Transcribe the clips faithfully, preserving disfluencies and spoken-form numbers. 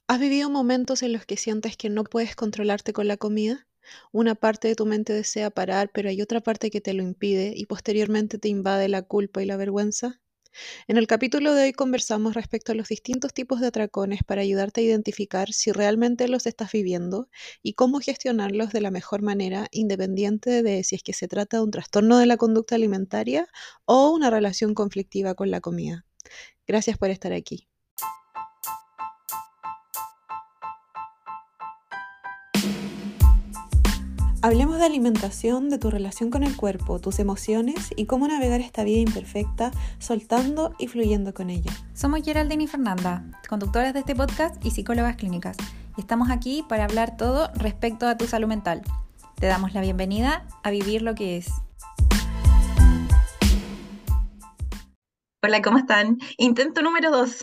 ¿Has vivido momentos en los que sientes que no puedes controlarte con la comida? Una parte de tu mente desea parar, pero hay otra parte que te lo impide y posteriormente te invade la culpa y la vergüenza. En el capítulo de hoy conversamos respecto a los distintos tipos de atracones para ayudarte a identificar si realmente los estás viviendo y cómo gestionarlos de la mejor manera, independiente de si es que se trata de un trastorno de la conducta alimentaria o una relación conflictiva con la comida. Gracias por estar aquí. Hablemos de alimentación, de tu relación con el cuerpo, tus emociones y cómo navegar esta vida imperfecta, soltando y fluyendo con ella. Somos Geraldine y Fernanda, conductoras de este podcast y psicólogas clínicas, y estamos aquí para hablar todo respecto a tu salud mental. Te damos la bienvenida a Vivir lo que es. Hola, ¿cómo están? Intento número dos.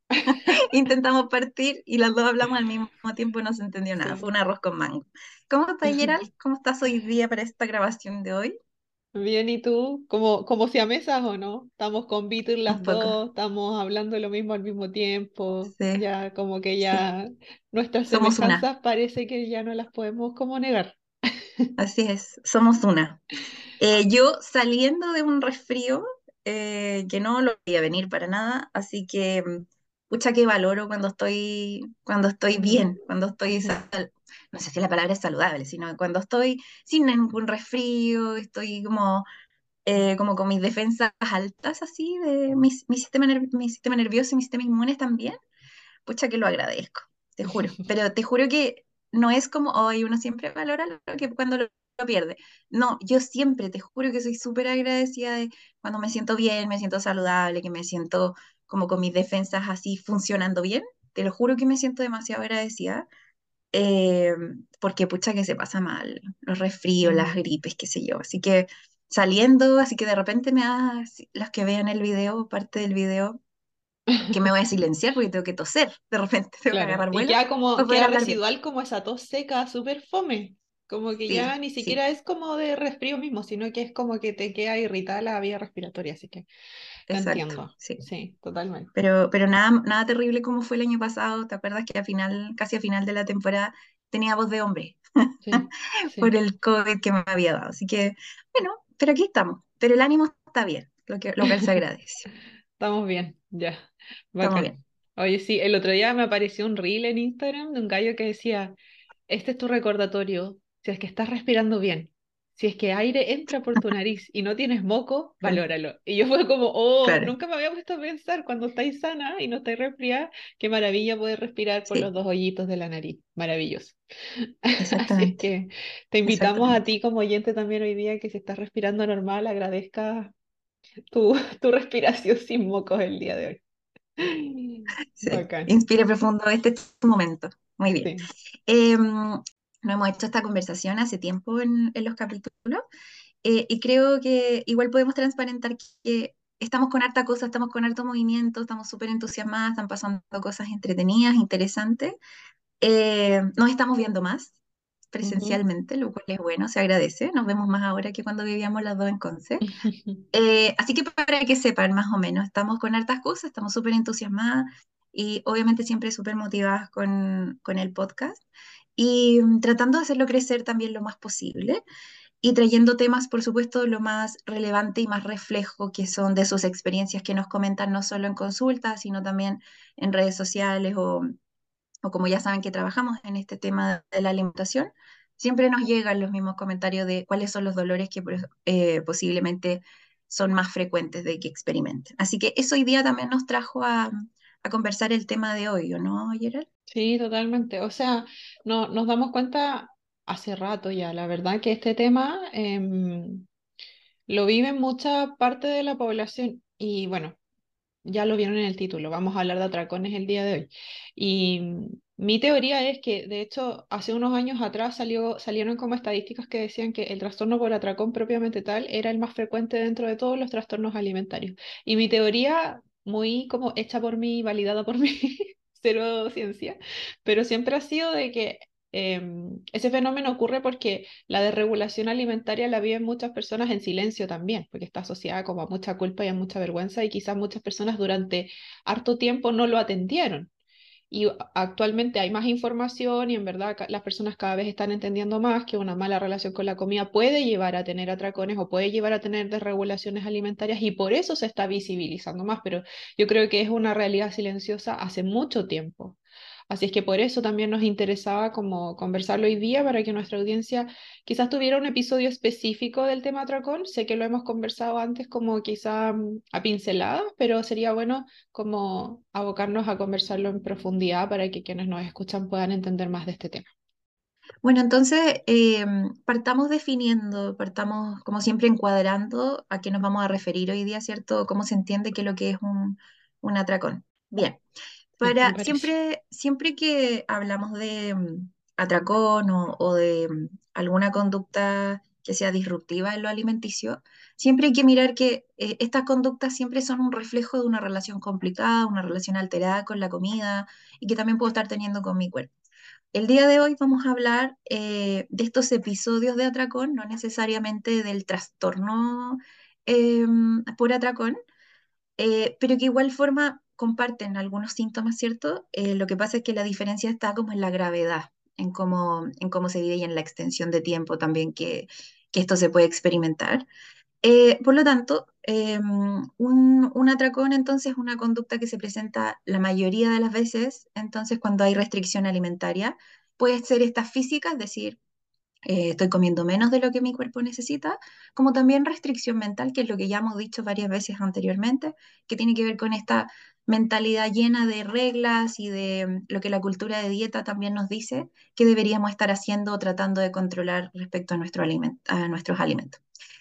Intentamos partir y las dos hablamos al mismo tiempo y no se entendió nada. Sí. Fue un arroz con mango. ¿Cómo estás, Gerald? ¿Cómo estás hoy día para esta grabación de hoy? Bien, ¿y tú? ¿Como, como siamesas o no? Estamos con Beatle Un las poco. dos, estamos hablando lo mismo al mismo tiempo, Sí, ya como que sí. ya nuestras Somos una. semejanzas parece que ya no las podemos como negar. Así es, somos una. Eh, yo saliendo de un resfrío eh, que no lo veía venir para nada, así que mm, pucha que valoro cuando estoy, cuando estoy Mm, bien, cuando estoy, ujú. sal- no sé si la palabra es saludable, sino cuando estoy sin ningún resfrío, estoy como, eh, como con mis defensas altas así, de mi, mi sistema, ner- mi sistema nervioso y mi sistema inmune también, pucha que lo agradezco, te juro. Pero te juro que no es como hoy uno siempre valora lo que cuando lo, lo pierde. No, yo siempre, te juro que soy súper agradecida de cuando me siento bien, me siento saludable, que me siento como con mis defensas así funcionando bien. Te lo juro que me siento demasiado agradecida. eh, Porque pucha que se pasa mal, los resfríos, las Mm. gripes, qué sé yo. Así que saliendo, así que de repente me da, los que vean el video, parte del video, que me voy a silenciar porque tengo que toser, de repente tengo que Claro, agarrar y vuelo queda como, para poder queda hablar bien. residual como esa tos seca, súper fome, como que ya Sí, ni sí, siquiera es como de resfrío mismo, sino que es como que te queda irritada la vía respiratoria, así que te exacto, entiendo, sí. sí, totalmente. Pero, pero nada, nada terrible como fue el año pasado. ¿Te acuerdas que a final, casi a final de la temporada tenía voz de hombre Sí, por sí, el COVID que me había dado? Así que, bueno, pero aquí estamos. Pero el ánimo está bien, lo que, lo cual se agradece. estamos bien, ya, Estamos bacán. bien. Oye, sí, el otro día me apareció un reel en Instagram de un gallo que decía, este es tu recordatorio, si es que estás respirando bien, si es que aire entra por tu nariz y no tienes moco, Claro, valóralo. Y yo fue como, oh, claro, nunca me había puesto a pensar cuando estáis sana y no estáis resfriada, qué maravilla poder respirar por los sí, dos hoyitos de la nariz, maravilloso. Así es exactamente, que te invitamos a exactamente. ti como oyente también hoy día que si estás respirando normal, agradezca tu, tu respiración sin mocos el día de hoy. Sí. Bacán. Inspire profundo, este es tu momento. Muy bien. Sí. Eh, no hemos hecho esta conversación hace tiempo en, en los capítulos eh, y creo que igual podemos transparentar que estamos con harta cosa, estamos con harto movimiento, estamos súper entusiasmadas, están pasando cosas entretenidas, interesantes. Eh, nos estamos viendo más Ujú. presencialmente, lo cual es bueno, se agradece. Nos vemos más ahora que cuando vivíamos las dos en Conce. Eh, así que para que sepan más o menos, estamos con hartas cosas, estamos súper entusiasmadas y obviamente siempre súper motivadas con, con el podcast y mm, tratando de hacerlo crecer también lo más posible y trayendo temas, por supuesto, lo más relevante y más reflejo que son de sus experiencias que nos comentan no solo en consultas, sino también en redes sociales o, o como ya saben que trabajamos en este tema de la alimentación. Siempre nos llegan los mismos comentarios de cuáles son los dolores que eh, posiblemente son más frecuentes de que experimenten. Así que eso hoy día también nos trajo a, a conversar el tema de hoy, ¿o no, Gerald? Sí, totalmente. O sea, no, nos damos cuenta hace rato ya, la verdad que este tema em, lo vive mucha parte de la población y bueno, ya lo vieron en el título, vamos a hablar de atracones el día de hoy. Y mm, mi teoría es que, de hecho, hace unos años atrás salió, salieron como estadísticas que decían que el trastorno por atracón propiamente tal era el más frecuente dentro de todos los trastornos alimentarios. Y mi teoría, muy como hecha por mí, validada por mí, cero ciencia, pero siempre ha sido de que em, ese fenómeno ocurre porque la desregulación alimentaria la viven muchas personas en silencio también, porque está asociada como a mucha culpa y a mucha vergüenza y quizás muchas personas durante harto tiempo no lo atendieron. Y actualmente hay más información y en verdad ca- las personas cada vez están entendiendo más que una mala relación con la comida puede llevar a tener atracones o puede llevar a tener desregulaciones alimentarias y por eso se está visibilizando más, pero yo creo que es una realidad silenciosa hace mucho tiempo. Así es que por eso también nos interesaba como conversarlo hoy día para que nuestra audiencia quizás tuviera un episodio específico del tema atracón. Sé que lo hemos conversado antes como quizá mm, a pinceladas, pero sería bueno como abocarnos a conversarlo en profundidad para que quienes nos escuchan puedan entender más de este tema. Bueno, entonces eh, partamos definiendo, partamos como siempre encuadrando a qué nos vamos a referir hoy día, ¿cierto? ¿Cómo se entiende qué es lo que es un, un atracón? Bien, Sí, me para parece. siempre, siempre que hablamos de mm, atracón o, o de mm, alguna conducta que sea disruptiva en lo alimenticio, siempre hay que mirar que eh, estas conductas siempre son un reflejo de una relación complicada, una relación alterada con la comida y que también puedo estar teniendo con mi cuerpo. El día de hoy vamos a hablar eh, de estos episodios de atracón, no necesariamente del trastorno eh, por atracón, eh, pero que igual forma comparten algunos síntomas, ¿cierto? Eh, lo que pasa es que la diferencia está como en la gravedad, en cómo, en cómo se vive y en la extensión de tiempo también que, que esto se puede experimentar. Eh, por lo tanto, eh, un, un atracón entonces es una conducta que se presenta la mayoría de las veces, entonces cuando hay restricción alimentaria, puede ser esta física, es decir, eh, estoy comiendo menos de lo que mi cuerpo necesita, como también restricción mental, que es lo que ya hemos dicho varias veces anteriormente, que tiene que ver con esta mentalidad llena de reglas y de mm, lo que la cultura de dieta también nos dice que deberíamos estar haciendo o tratando de controlar respecto a, nuestro aliment- a nuestros alimentos.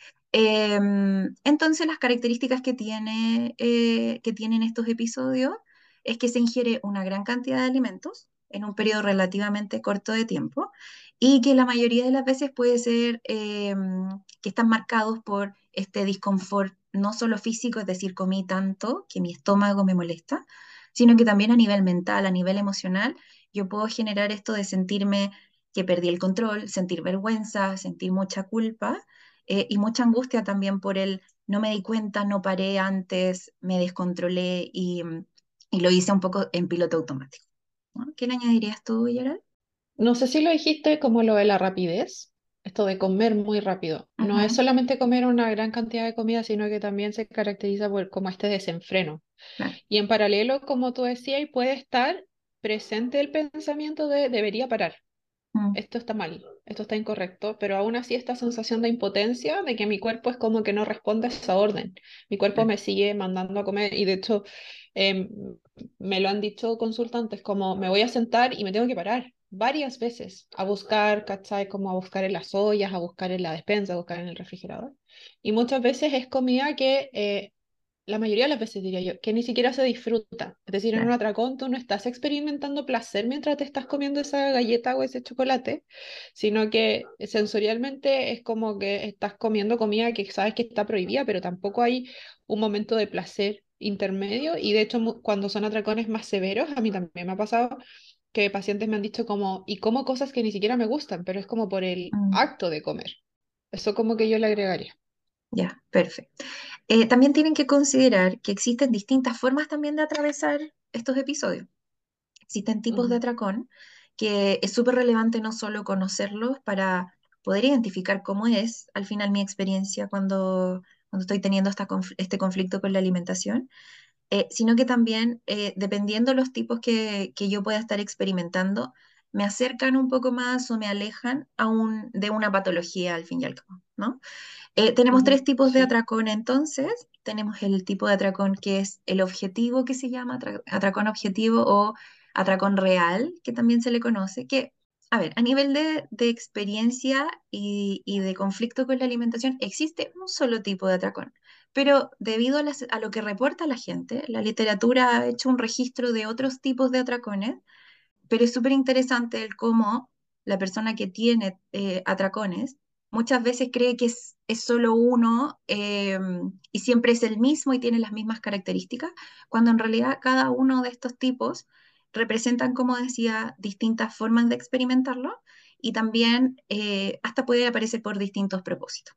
Em, entonces, las características que tiene, eh, que tienen estos episodios es que se ingiere una gran cantidad de alimentos en un periodo relativamente corto de tiempo y que la mayoría de las veces puede ser em, que están marcados por este disconfort no solo físico, es decir, comí tanto que mi estómago me molesta, sino que también a nivel mental, a nivel emocional, yo puedo generar esto de sentirme que perdí el control, sentir vergüenza, sentir mucha culpa eh, y mucha angustia también por el no me di cuenta, no paré antes, me descontrolé y, y lo hice un poco en piloto automático, ¿no? ¿Qué le añadirías tú, Gerald? No sé si lo dijiste como lo de la rapidez, esto de comer muy rápido. No es Ujú, solamente comer una gran cantidad de comida, sino que también se caracteriza por como este desenfreno. claro. Y en paralelo, como tú decías, puede estar presente el pensamiento de debería parar. Mm, Esto está mal, esto está incorrecto, pero aún así esta sensación de impotencia, de que mi cuerpo es como que no responde a esa orden. Mi cuerpo claro. me sigue mandando a comer y de hecho em, me lo han dicho consultantes como me voy a sentar y me tengo que parar varias veces a buscar, ¿cachai? Como a buscar en las ollas, a buscar en la despensa, a buscar en el refrigerador. Y muchas veces es comida que eh, la mayoría de las veces diría yo, que ni siquiera se disfruta. Es decir, en un Claro. atracón tú no estás experimentando placer mientras te estás comiendo esa galleta o ese chocolate, sino que sensorialmente es como que estás comiendo comida que sabes que está prohibida, pero tampoco hay un momento de placer intermedio. Y de hecho, mu- cuando son atracones más severos, a mí también me ha pasado que pacientes me han dicho como, y como cosas que ni siquiera me gustan, pero es como por el Mm, acto de comer. Eso como que yo le agregaría. ya, perfecto. Eh, también tienen que considerar que existen distintas formas también de atravesar estos episodios. Existen tipos de Ujú. atracón que es súper relevante no solo conocerlos para poder identificar cómo es al final mi experiencia cuando, cuando estoy teniendo esta conf- este conflicto con la alimentación, eh, sino que también, eh, dependiendo los tipos que, que yo pueda estar experimentando, me acercan un poco más o me alejan aún de una patología al fin y al cabo, ¿no? Eh, tenemos Ujú, tres tipos de sí. atracón entonces. Tenemos el tipo de atracón que es el objetivo, que se llama atra- atracón objetivo o atracón real, que también se le conoce, que, a ver, a nivel de, de experiencia y, y de conflicto con la alimentación, existe un solo tipo de atracón. Pero debido a, las- a lo que reporta la gente, la literatura ha hecho un registro de otros tipos de atracones, pero es súper interesante el cómo la persona que tiene eh, atracones muchas veces cree que es, es solo uno eh, y siempre es el mismo y tiene las mismas características, cuando en realidad cada uno de estos tipos representan, como decía, distintas formas de experimentarlo y también eh, hasta puede aparecer por distintos propósitos.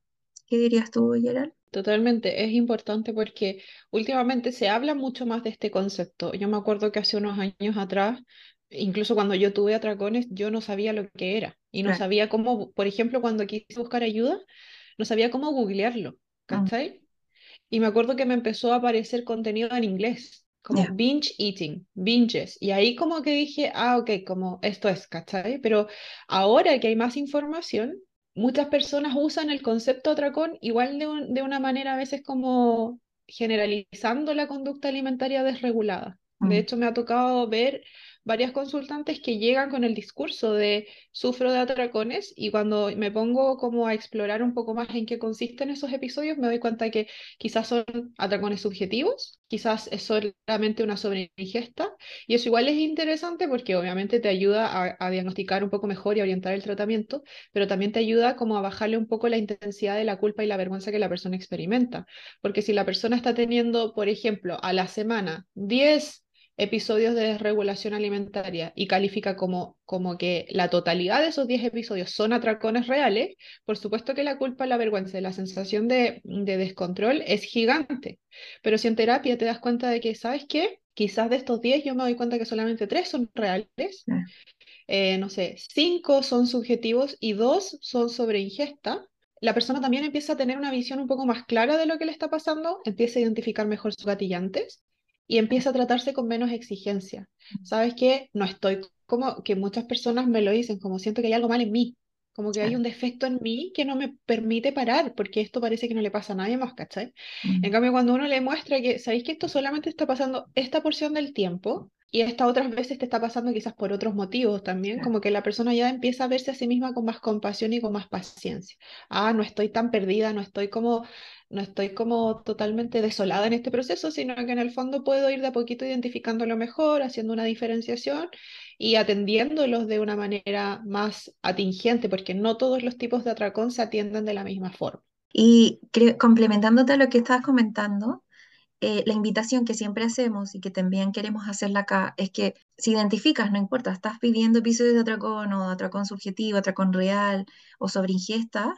¿Qué dirías tú, Gerald? Totalmente, es importante porque últimamente se habla mucho más de este concepto. Yo me acuerdo que hace unos años atrás, incluso cuando yo tuve atracones, yo no sabía lo que era y no Claro. sabía cómo, por ejemplo, cuando quise buscar ayuda, no sabía cómo googlearlo, Mm, ¿cachai? Y me acuerdo que me empezó a aparecer contenido en inglés, como ya. binge eating, binges. Y ahí como que dije, ah, ok, como esto es, ¿cachai? Pero ahora que hay más información, muchas personas usan el concepto atracón igual de, un- de una manera a veces como generalizando la conducta alimentaria desregulada. De Mm, hecho, me ha tocado ver varias consultantes que llegan con el discurso de sufro de atracones y cuando me pongo como a explorar un poco más en qué consisten esos episodios, me doy cuenta que quizás son atracones subjetivos, quizás es solamente una sobreingesta, y eso igual es interesante porque obviamente te ayuda a, a diagnosticar un poco mejor y orientar el tratamiento, pero también te ayuda como a bajarle un poco la intensidad de la culpa y la vergüenza que la persona experimenta, porque si la persona está teniendo, por ejemplo, a la semana diez episodios de desregulación alimentaria y califica como, como que la totalidad de esos diez episodios son atracones reales, por supuesto que la culpa, la vergüenza y la sensación de, de descontrol es gigante. Pero si en terapia te das cuenta de que, ¿sabes qué? Quizás de estos diez yo me doy cuenta que solamente tres son reales, ya. eh, no sé, cinco son subjetivos y dos son sobre ingesta. La persona también empieza a tener una visión un poco más clara de lo que le está pasando, empieza a identificar mejor sus gatillantes y empieza a tratarse con menos exigencia. ¿Sabes qué? No estoy como que muchas personas me lo dicen, como siento que hay algo mal en mí, como que hay Claro. un defecto en mí que no me permite parar, porque esto parece que no le pasa a nadie más, ¿cachai? En Mm, cambio, cuando uno le muestra que, ¿sabéis que esto solamente está pasando esta porción del tiempo? Y esta otras veces te está pasando quizás por otros motivos también, claro. como que la persona ya empieza a verse a sí misma con más compasión y con más paciencia. Ah, no estoy tan perdida, no estoy como, no estoy como totalmente desolada en este proceso, sino que en el fondo puedo ir de a poquito identificándolo mejor, haciendo una diferenciación y atendiéndolos de una manera más atingente, porque no todos los tipos de atracón se atienden de la misma forma. Y creo- complementándote a lo que estabas comentando, eh, la invitación que siempre hacemos y que también queremos hacerla acá es que si identificas, no importa, estás viviendo episodios de atracón o atracón subjetivo, atracón real o sobre ingesta,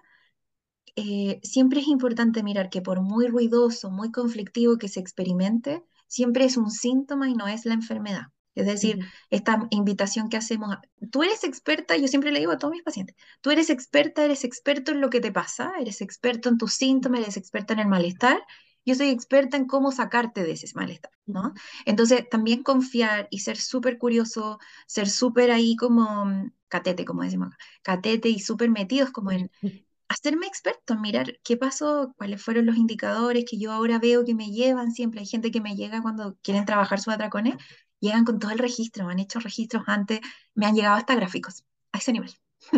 eh, siempre es importante mirar que por muy ruidoso, muy conflictivo que se experimente, siempre es un síntoma y no es la enfermedad. Es decir, Ujú, esta invitación que hacemos, a- tú eres experta, yo siempre le digo a todos mis pacientes, tú eres experta, eres experto en lo que te pasa, eres experto en tus síntomas, eres experta en el malestar, yo soy experta en cómo sacarte de ese malestar, ¿no? ujú, Entonces, también confiar y ser súper curioso, ser súper ahí como mm, catete, como decimos acá, catete y súper metidos como en ujú. hacerme experto en mirar qué pasó, cuáles fueron los indicadores que yo ahora veo que me llevan. Siempre hay gente que me llega cuando quieren trabajar sus atracones, llegan con todo el registro, me han hecho registros antes, me han llegado hasta gráficos, a ese nivel,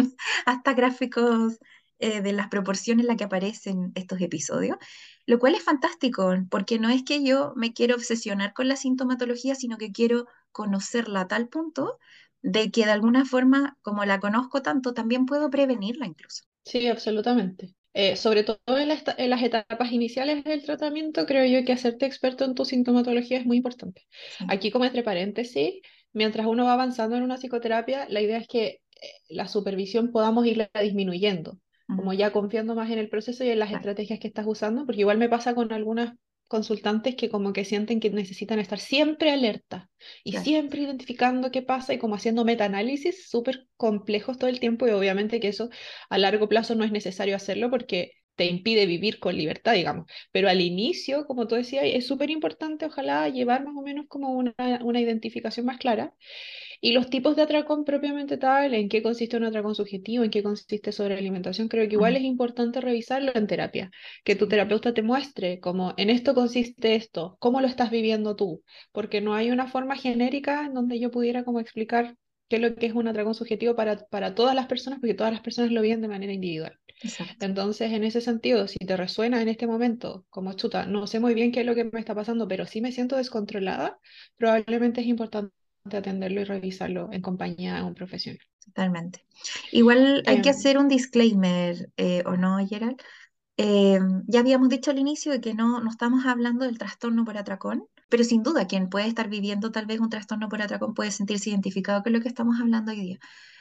hasta gráficos eh, de las proporciones en las que aparecen estos episodios, lo cual es fantástico, porque no es que yo me quiero obsesionar con la sintomatología, sino que quiero conocerla a tal punto de que de alguna forma, como la conozco tanto, también puedo prevenirla incluso. Sí, absolutamente. Eh, sobre todo en, la esta- en las etapas iniciales del tratamiento, creo yo que hacerte experto en tu sintomatología es muy importante. Sí. Aquí, como entre paréntesis, mientras uno va avanzando en una psicoterapia, la idea es que eh, la supervisión podamos irla disminuyendo, Mm, como ya confiando más en el proceso y en las claro, estrategias que estás usando, porque igual me pasa con algunas consultantes que como que sienten que necesitan estar siempre alerta y claro, siempre identificando qué pasa y como haciendo metaanálisis súper complejos todo el tiempo y obviamente que eso a largo plazo no es necesario hacerlo porque te impide vivir con libertad, digamos. Pero al inicio, como tú decías, es súper importante, ojalá, llevar más o menos como una, una identificación más clara. Y los tipos de atracón propiamente tal, en qué consiste un atracón subjetivo, en qué consiste sobre alimentación, creo que igual mm, es importante revisarlo en terapia. Que tu sí, terapeuta te muestre como en esto consiste esto, cómo lo estás viviendo tú. Porque no hay una forma genérica en donde yo pudiera como explicar qué es lo que es un atracón subjetivo para, para todas las personas, porque todas las personas lo viven de manera individual. exacto, Entonces, en ese sentido, si te resuena en este momento, como chuta, no sé muy bien qué es lo que me está pasando, pero sí me siento descontrolada, probablemente es importante atenderlo y revisarlo en compañía de un profesional. totalmente. Igual hay que Em, hacer un disclaimer, eh, ¿o no, Gerald? Eh, ya habíamos dicho al inicio de que no, no estamos hablando del trastorno por atracón, pero sin duda quien puede estar viviendo tal vez un trastorno por atracón puede sentirse identificado con lo que estamos hablando hoy día.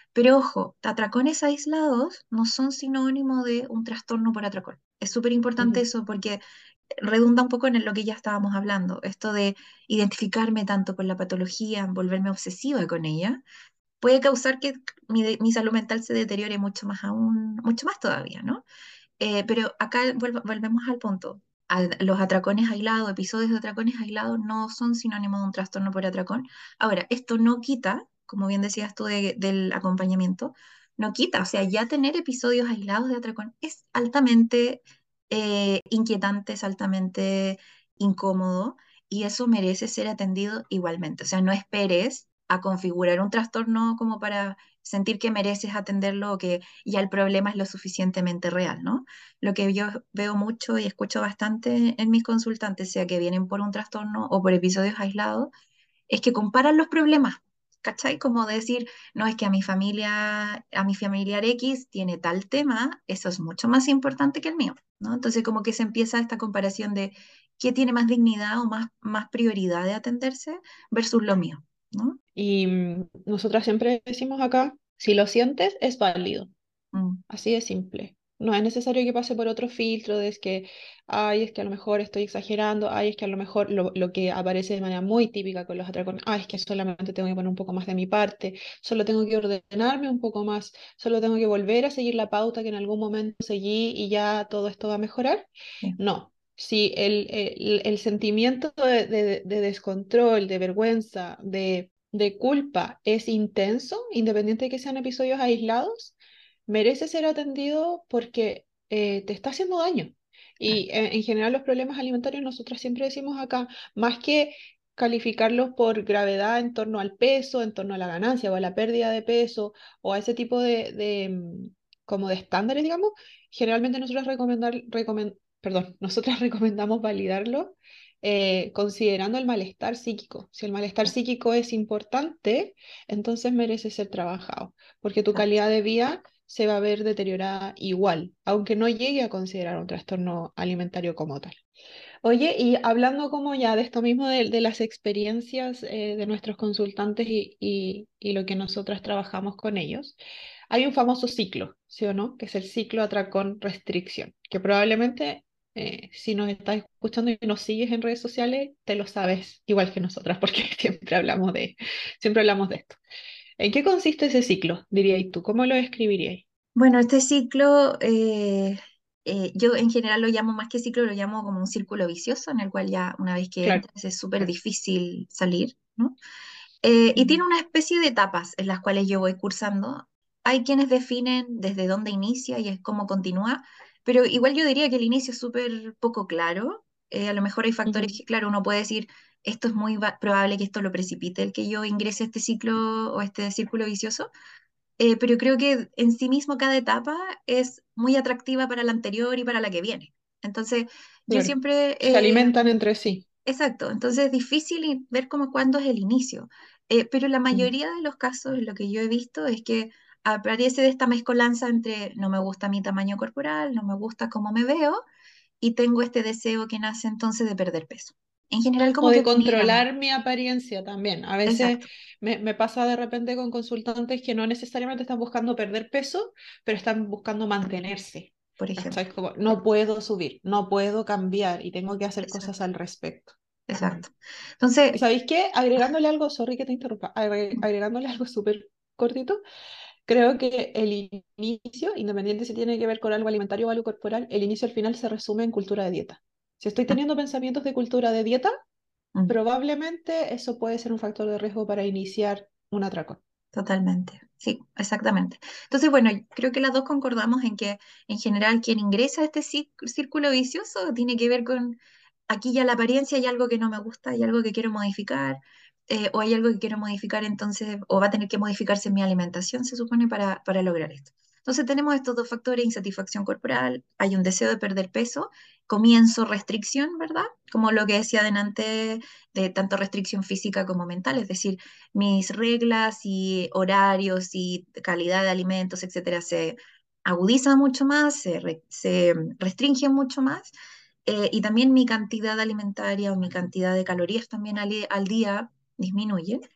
Pero ojo, atracones aislados no son sinónimo de un trastorno por atracón. Es súper importante Ujú. eso porque redunda un poco en lo que ya estábamos hablando, esto de identificarme tanto con la patología, volverme obsesiva con ella, puede causar que mi, mi salud mental se deteriore mucho más aún, mucho más todavía, ¿no? Eh, pero acá vuelvo- volvemos al punto. Al- los atracones aislados, episodios de atracones aislados no son sinónimo de un trastorno por atracón. Ahora, esto no quita, como bien decías tú de- del acompañamiento, no quita, o sea, ya tener episodios aislados de atracón es altamente eh, inquietante, es altamente incómodo y eso merece ser atendido igualmente. O sea, no esperes a configurar un trastorno como para sentir que mereces atenderlo o que ya el problema es lo suficientemente real, ¿no? Lo que yo veo mucho y escucho bastante en mis consultantes, sea que vienen por un trastorno o por episodios aislados, es que comparan los problemas, ¿cachai? Como decir, no es que a mi familia, a mi familiar X tiene tal tema, eso es mucho más importante que el mío, ¿no? Entonces como que se empieza esta comparación de qué tiene más dignidad o más, más prioridad de atenderse versus lo mío, ¿no? Y mm, nosotras siempre decimos acá, si lo sientes, es válido. Mm, Así de simple. No es necesario que pase por otro filtro de es que, ay, es que a lo mejor estoy exagerando, ay, es que a lo mejor lo, lo que aparece de manera muy típica con los atracones, ay, es que solamente tengo que poner un poco más de mi parte, solo tengo que ordenarme un poco más, solo tengo que volver a seguir la pauta que en algún momento seguí y ya todo esto va a mejorar. sí, No. Si el, el, el sentimiento de, de- de descontrol, de vergüenza, de, de culpa es intenso, independiente de que sean episodios aislados, merece ser atendido porque eh, te está haciendo daño. claro, Y eh, en general los problemas alimentarios, nosotros siempre decimos acá, más que calificarlos por gravedad en torno al peso, en torno a la ganancia o a la pérdida de peso o a ese tipo de, de, mm, como de estándares, digamos, generalmente nosotros recomendar, recomen- perdón, nosotras recomendamos validarlo eh, considerando el malestar psíquico. Si el malestar sí, psíquico es importante, entonces merece ser trabajado, porque tu exacto. calidad de vida se va a ver deteriorada igual, aunque no llegue a considerar un trastorno alimentario como tal. Oye, y hablando como ya de esto mismo, de, de las experiencias eh, de nuestros consultantes y, y, y lo que nosotras trabajamos con ellos, hay un famoso ciclo, ¿sí o no? Que es el ciclo atracón-restricción, que probablemente eh, si nos estás escuchando y nos sigues en redes sociales, te lo sabes igual que nosotras, porque siempre hablamos de, siempre hablamos de esto. ¿En qué consiste ese ciclo, dirías tú? ¿Cómo lo describirías? Bueno, este ciclo, eh, eh, yo en general lo llamo más que ciclo, lo llamo como un círculo vicioso en el cual ya una vez que Claro. entras es súper difícil salir, ¿no? Eh, y tiene Ujú. una especie de etapas en las cuales yo voy cursando. Hay quienes definen desde dónde inicia y es cómo continúa, pero igual yo diría que el inicio es súper poco claro. Eh, a lo mejor hay factores Ujú. que, claro, uno puede decir, esto es muy va- probable que esto lo precipite el que yo ingrese a este ciclo o este círculo vicioso, eh, pero creo que en sí mismo cada etapa es muy atractiva para la anterior y para la que viene. Entonces, yo Claro. siempre, Se eh, alimentan entre sí. exacto, entonces es difícil y- ver cómo cuándo es el inicio. Eh, pero la Mm. mayoría de los casos, lo que yo he visto es que aparece de esta mezcolanza entre no me gusta mi tamaño corporal, no me gusta cómo me veo y tengo este deseo que nace entonces de perder peso. En general, O como que de combina las dos. controlar mi apariencia también. A veces Exacto, me, me pasa de repente con consultantes que no necesariamente están buscando perder peso, pero están buscando mantenerse. por ejemplo. ¿Cachai? Como, no puedo subir, no puedo cambiar y tengo que hacer cosas Exacto, al respecto. Ujú. exacto. ¿Y Entonces, sabéis qué? Agregándole algo, sorry que te interrumpa, agre- agregándole algo súper cortito, creo que el inicio, independiente si tiene que ver con algo alimentario o algo corporal, el inicio al final se resume en cultura de dieta. Si estoy mm, teniendo pensamientos de cultura de dieta, mm, probablemente eso puede ser un factor de riesgo para iniciar un atracón. totalmente, sí, exactamente. Entonces, bueno, creo que las dos concordamos en que en general quien ingresa a este cí- círculo vicioso tiene que ver con aquí ya la apariencia, hay algo que no me gusta, hay algo que quiero modificar, eh, o hay algo que quiero modificar entonces, o va a tener que modificarse mi alimentación, se supone, para, para lograr esto. Entonces tenemos estos dos factores, insatisfacción corporal, hay un deseo de perder peso, comienzo restricción, ¿verdad? Como lo que decía adelante, de tanto restricción física como mental, es decir, mis reglas y horarios y calidad de alimentos, etcétera, se agudizan mucho más, se, re- se restringen mucho más, eh, y también mi cantidad alimentaria o mi cantidad de calorías también al, al día disminuye.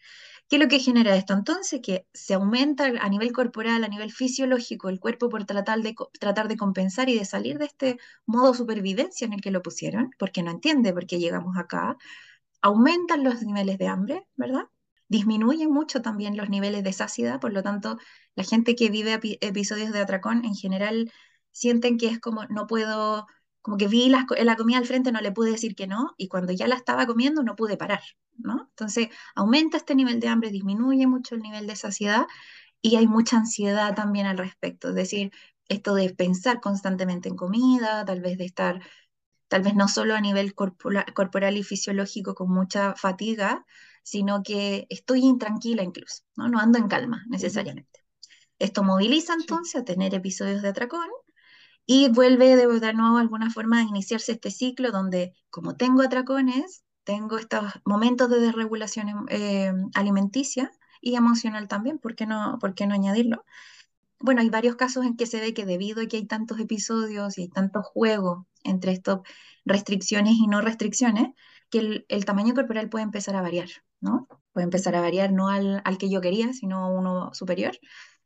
¿Qué es lo que genera esto? Entonces, que se aumenta a nivel corporal, a nivel fisiológico, el cuerpo por tratar de, co- tratar de compensar y de salir de este modo supervivencia en el que lo pusieron, porque no entiende por qué llegamos acá. Aumentan los niveles de hambre, ¿verdad? Disminuyen mucho también los niveles de saciedad, por lo tanto, la gente que vive epi- episodios de atracón en general sienten que es como, no puedo, como que vi las co- la comida al frente, no le pude decir que no, y cuando ya la estaba comiendo no pude parar, ¿no? Entonces, aumenta este nivel de hambre, disminuye mucho el nivel de saciedad y hay mucha ansiedad también al respecto, es decir, esto de pensar constantemente en comida, tal vez de estar tal vez no solo a nivel corpora- corporal y fisiológico con mucha fatiga, sino que estoy intranquila incluso, ¿no? No ando en calma Ujú. necesariamente. Esto moviliza Sí. entonces a tener episodios de atracón y vuelve de, de nuevo de alguna forma a iniciarse este ciclo donde como tengo atracones, tengo estos momentos de desregulación em- eh, alimenticia y emocional también, ¿por qué no, por qué no añadirlo? Bueno, hay varios casos en que se ve que debido a que hay tantos episodios y hay tanto juego entre estas restricciones y no restricciones, que el, el tamaño corporal puede empezar a variar, ¿no? Puede empezar a variar no al, al que yo quería, sino a uno superior.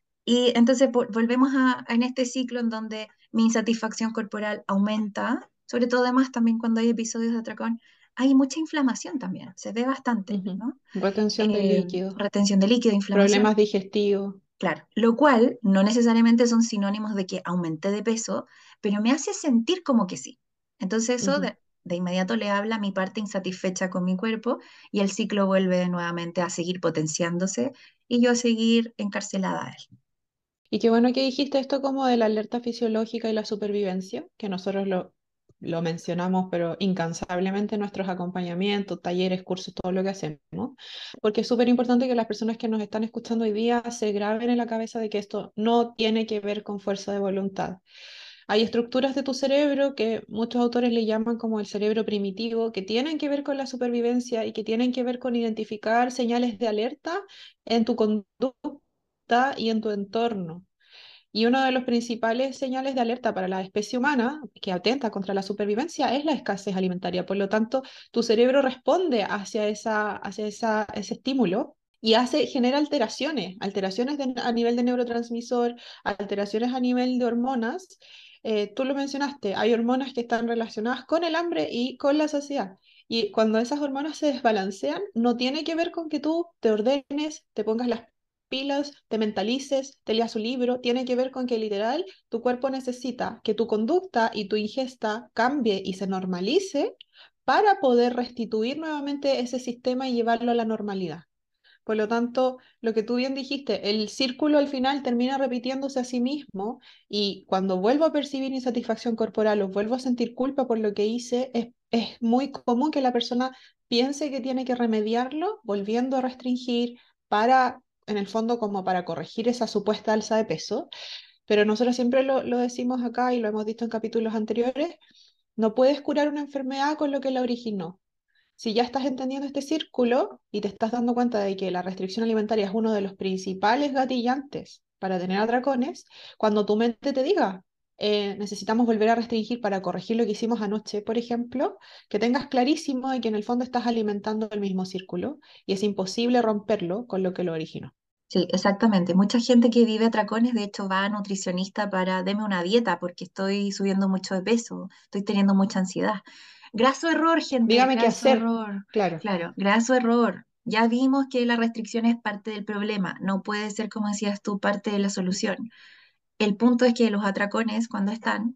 Y entonces vo- volvemos a, a en este ciclo en donde mi insatisfacción corporal aumenta, sobre todo además también cuando hay episodios de atracón, hay mucha inflamación también, se ve bastante, Ujú. ¿no? Retención de Eh, líquido, retención de líquido, inflamación. problemas digestivos. Claro, lo cual no necesariamente son sinónimos de que aumenté de peso, pero me hace sentir como que sí. Entonces eso Ujú. de, de inmediato le habla a mi parte insatisfecha con mi cuerpo y el ciclo vuelve nuevamente a seguir potenciándose y yo a seguir encarcelada a él. Y qué bueno que dijiste esto como de la alerta fisiológica y la supervivencia, que nosotros lo, lo mencionamos, pero incansablemente en nuestros acompañamientos, talleres, cursos, todo lo que hacemos, porque es súper importante que las personas que nos están escuchando hoy día se graben en la cabeza de que esto no tiene que ver con fuerza de voluntad. Hay estructuras de tu cerebro que muchos autores le llaman como el cerebro primitivo, que tienen que ver con la supervivencia y que tienen que ver con identificar señales de alerta en tu conducta y en tu entorno. Y uno de los principales señales de alerta para la especie humana que atenta contra la supervivencia es la escasez alimentaria. Por lo tanto, tu cerebro responde hacia esa, hacia esa, ese estímulo y hace, genera alteraciones, alteraciones de- a nivel de neurotransmisor, alteraciones a nivel de hormonas. Eh, tú lo mencionaste, hay hormonas que están relacionadas con el hambre y con la saciedad. Y cuando esas hormonas se desbalancean, no tiene que ver con que tú te ordenes, te pongas las pilas, te mentalices, te leas un libro, tiene que ver con que literal tu cuerpo necesita que tu conducta y tu ingesta cambie y se normalice para poder restituir nuevamente ese sistema y llevarlo a la normalidad. Por lo tanto, lo que tú bien dijiste, el círculo al final termina repitiéndose a sí mismo y cuando vuelvo a percibir insatisfacción corporal o vuelvo a sentir culpa por lo que hice, es, es muy común que la persona piense que tiene que remediarlo volviendo a restringir para, en el fondo, como para corregir esa supuesta alza de peso. Pero nosotros siempre lo, lo decimos acá y lo hemos visto en capítulos anteriores, no puedes curar una enfermedad con lo que la originó. Si ya estás entendiendo este círculo y te estás dando cuenta de que la restricción alimentaria es uno de los principales gatillantes para tener atracones, cuando tu mente te diga, eh, necesitamos volver a restringir para corregir lo que hicimos anoche, por ejemplo, que tengas clarísimo de que en el fondo estás alimentando el mismo círculo y es imposible romperlo con lo que lo originó. Sí, exactamente. Mucha gente que vive atracones, de hecho, va a nutricionista para deme una dieta porque estoy subiendo mucho de peso, estoy teniendo mucha ansiedad. Graso error, gente, Dígame qué graso hacer. error. Claro, Claro, graso error. Ya vimos que la restricción es parte del problema, no puede ser, como decías tú, parte de la solución. El punto es que los atracones, cuando están,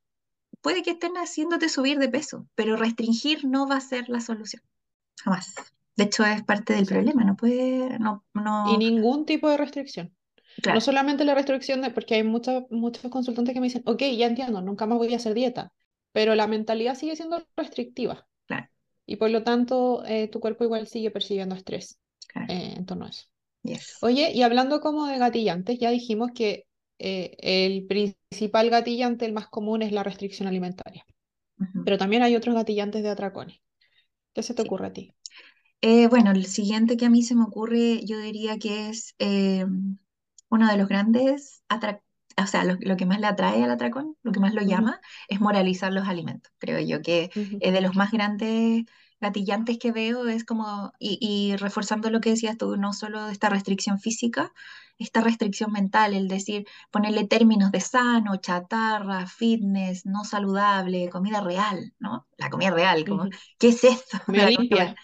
puede que estén haciéndote subir de peso, pero restringir no va a ser la solución, jamás. De hecho, es parte del exacto. problema, no puede, no, Y no, ningún tipo de restricción. No claro, solamente la restricción de, porque hay muchos muchos consultantes que me dicen, ok, ya entiendo, nunca más voy a hacer dieta, pero la mentalidad sigue siendo restrictiva claro, y por lo tanto eh, tu cuerpo igual sigue percibiendo estrés claro, eh, en torno a eso. yes. Oye, y hablando como de gatillantes, ya dijimos que eh, el principal gatillante, el más común, es la restricción alimentaria, Ujú, pero también hay otros gatillantes de atracones. ¿Qué se te sí. ocurre a ti? Eh, bueno, el siguiente que a mí se me ocurre, yo diría que es eh, uno de los grandes atractivos, o sea, lo, lo que más le atrae al atracón, lo que más lo Ujú, llama, es moralizar los alimentos. Creo yo que ujú, es de los más grandes, gatillantes que veo es como, y, y reforzando lo que decías tú, no solo esta restricción física, esta restricción mental, el decir, ponerle términos de sano, chatarra, fitness, no saludable, comida real, ¿no? La comida real, como, Ujú. ¿qué es esto? Medio La comida real. limpia.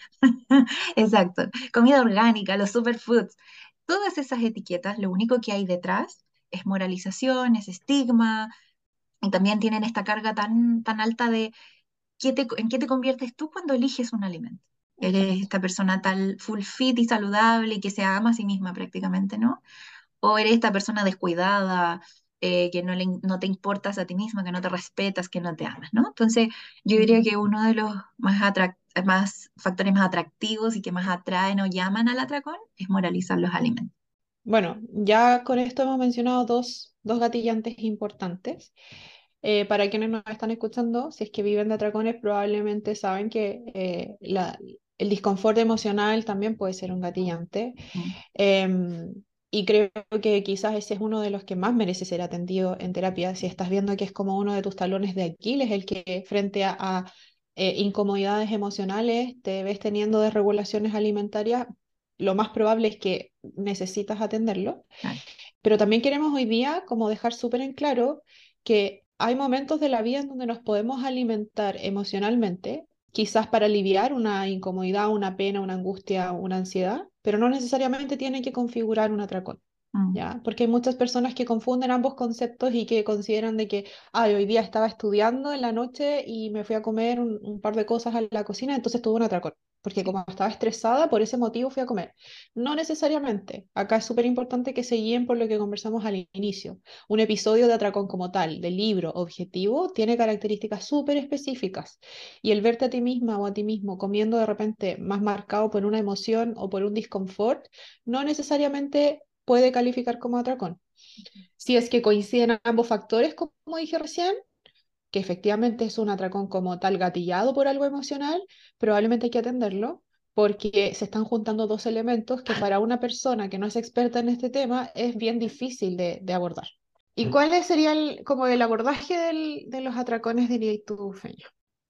Exacto, comida orgánica, los superfoods, todas esas etiquetas, lo único que hay detrás es moralización, es estigma, y también tienen esta carga tan, tan alta de ¿qué te- en qué te conviertes tú cuando eliges un alimento? ¿Eres Exacto. esta persona tal full fit y saludable y que se ama a sí misma prácticamente, ¿no? ¿O eres esta persona descuidada, eh, que no, le, no te importas a ti misma, que no te respetas, que no te amas, ¿no? Entonces, yo diría Ujú. que uno de los más, atrac- más factores más atractivos y que más atraen o llaman al atracón es moralizar los alimentos. Bueno, ya con esto hemos mencionado dos, dos gatillantes importantes. Eh, para quienes nos están escuchando, si es que viven de atracones, probablemente saben que eh, la- el disconfort emocional también puede ser un gatillante. Mm, Em, y creo que quizás ese es uno de los que más merece ser atendido en terapia. Si estás viendo que es como uno de tus talones de Aquiles, el que frente a, a, eh, incomodidades emocionales te ves teniendo desregulaciones alimentarias, lo más probable es que necesitas atenderlo. claro. Pero también queremos hoy día como dejar súper en claro que hay momentos de la vida en donde nos podemos alimentar emocionalmente, quizás para aliviar una incomodidad, una pena, una angustia, una ansiedad, pero no necesariamente tiene que configurar un atracón. Mm, ¿Ya? Porque hay muchas personas que confunden ambos conceptos y que consideran de que, ay, hoy día estaba estudiando en la noche y me fui a comer un, un par de cosas a la cocina, entonces tuve un atracón, porque sí. como estaba estresada, por ese motivo fui a comer. No necesariamente. Acá es súper importante que se guíen por lo que conversamos al inicio. Un episodio de atracón como tal, de libro objetivo, tiene características súper específicas. Y el verte a ti misma o a ti mismo comiendo de repente más marcado por una emoción o por un disconfort, no necesariamente puede calificar como atracón. Si es que coinciden ambos factores, como dije recién, que efectivamente es un atracón como tal gatillado por algo emocional, probablemente hay que atenderlo porque se están juntando dos elementos que para una persona que no es experta en este tema es bien difícil de, de abordar. ¿Y cuál sería el, como el abordaje del- de los atracones, dirías tú, Feña?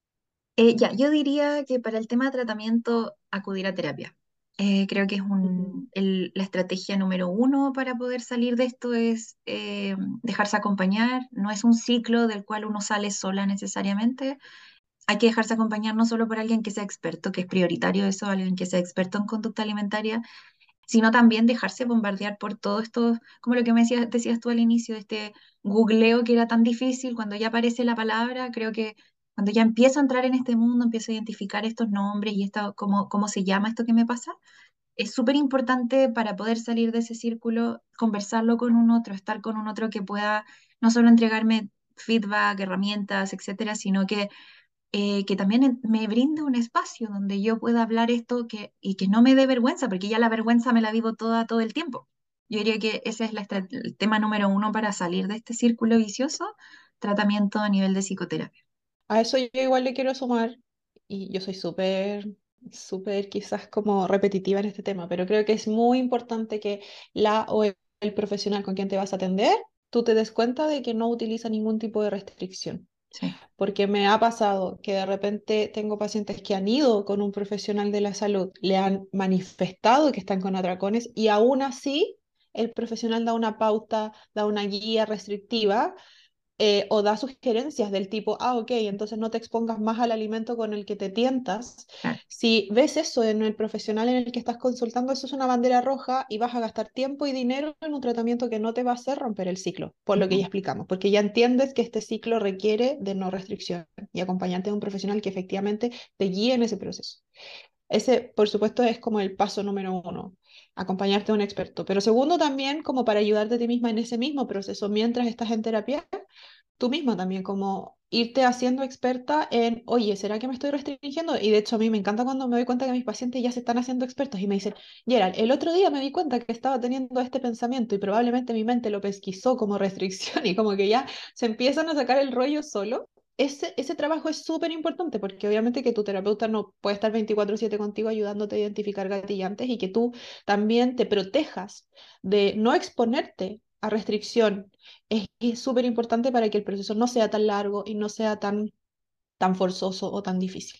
Eh, ya, yo diría que para el tema de tratamiento, acudir a terapia. Eh, creo que es Ujú. un, el- la estrategia número uno para poder salir de esto es eh, dejarse acompañar. No es un ciclo del cual uno sale sola necesariamente. Hay que dejarse acompañar no solo por alguien que sea experto, que es prioritario eso, alguien que sea experto en conducta alimentaria, sino también dejarse bombardear por todo esto, como lo que me decías, decías tú al inicio, de este googleo que era tan difícil, cuando ya aparece la palabra, creo que cuando ya empiezo a entrar en este mundo, empiezo a identificar estos nombres y esta, cómo, cómo se llama esto que me pasa, es súper importante para poder salir de ese círculo, conversarlo con un otro, estar con un otro que pueda no solo entregarme feedback, herramientas, etcétera, sino que eh, que también en- me brinde un espacio donde yo pueda hablar esto que, y que no me dé vergüenza, porque ya la vergüenza me la vivo toda, todo el tiempo. Yo diría que ese es la estra- el tema número uno para salir de este círculo vicioso, tratamiento a nivel de psicoterapia. A eso yo igual le quiero sumar, y yo soy súper, súper quizás como repetitiva en este tema, pero creo que es muy importante que la o el el profesional con quien te vas a atender, tú te des cuenta de que no utiliza ningún tipo de restricción. Sí, Porque me ha pasado que de repente tengo pacientes que han ido con un profesional de la salud, le han manifestado que están con atracones y aún así el profesional da una pauta, da una guía restrictiva, eh, o da sugerencias del tipo, ah, ok, entonces no te expongas más al alimento con el que te tientas. claro. Si ves eso en el profesional en el que estás consultando, eso es una bandera roja y vas a gastar tiempo y dinero en un tratamiento que no te va a hacer romper el ciclo, por lo que Ujú, ya explicamos, porque ya entiendes que este ciclo requiere de no restricción y acompañarte de un profesional que efectivamente te guíe en ese proceso. Ese, por supuesto, es como el paso número uno, acompañarte de un experto. Pero segundo, también como para ayudarte a ti misma en ese mismo proceso mientras estás en terapia, tú misma también, como irte haciendo experta en, oye, ¿será que me estoy restringiendo? Y de hecho a mí me encanta cuando me doy cuenta que mis pacientes ya se están haciendo expertos y me dicen, Gerald, el otro día me di cuenta que estaba teniendo este pensamiento y probablemente mi mente lo pesquisó como restricción y como que ya se empiezan a sacar el rollo solo. Ese, ese trabajo es súper importante porque obviamente que tu terapeuta no puede estar veinticuatro siete contigo ayudándote a identificar gatillantes y que tú también te protejas de no exponerte a restricción es es súper importante para que el proceso no sea tan largo y no sea tan, tan forzoso o tan difícil.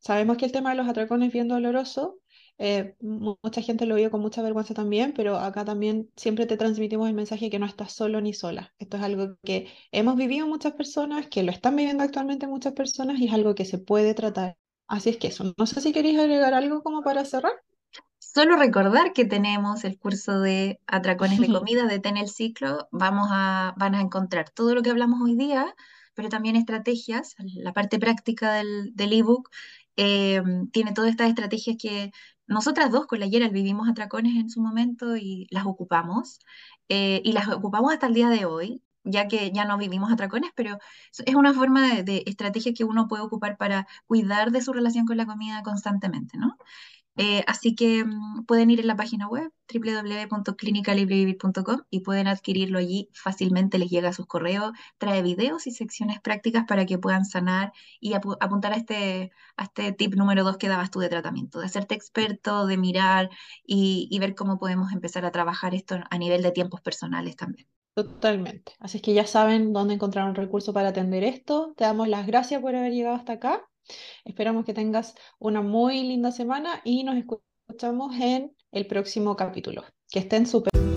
Sabemos que el tema de los atracones es bien doloroso. eh, mu- mucha gente lo vive con mucha vergüenza también, pero acá también siempre te transmitimos el mensaje que no estás solo ni sola. Esto es algo que hemos vivido muchas personas, que lo están viviendo actualmente muchas personas y es algo que se puede tratar. Así es que eso. No sé si queréis agregar algo como para cerrar. Solo recordar que tenemos el curso de atracones de comida, detén el ciclo. Vamos a, van a encontrar todo lo que hablamos hoy día, pero también estrategias. La parte práctica del, del ebook eh, tiene todas estas estrategias que nosotras dos con la Yeral vivimos atracones en su momento y las ocupamos. Eh, y las ocupamos hasta el día de hoy, ya que ya no vivimos atracones, pero es una forma de, de estrategia que uno puede ocupar para cuidar de su relación con la comida constantemente, ¿no? Eh, así que mm, pueden ir en la página web w w w punto clínica libre vivir punto com y pueden adquirirlo allí fácilmente, les llega a sus correos, trae videos y secciones prácticas para que puedan sanar y apu- apuntar a este, a este tip número dos que dabas tú de tratamiento, de hacerte experto, de mirar y, y ver cómo podemos empezar a trabajar esto a nivel de tiempos personales también. Totalmente. Así es que ya saben dónde encontrar un recurso para atender esto. Te damos las gracias por haber llegado hasta acá. Esperamos que tengas una muy linda semana y nos escuchamos en el próximo capítulo. Que estén súper.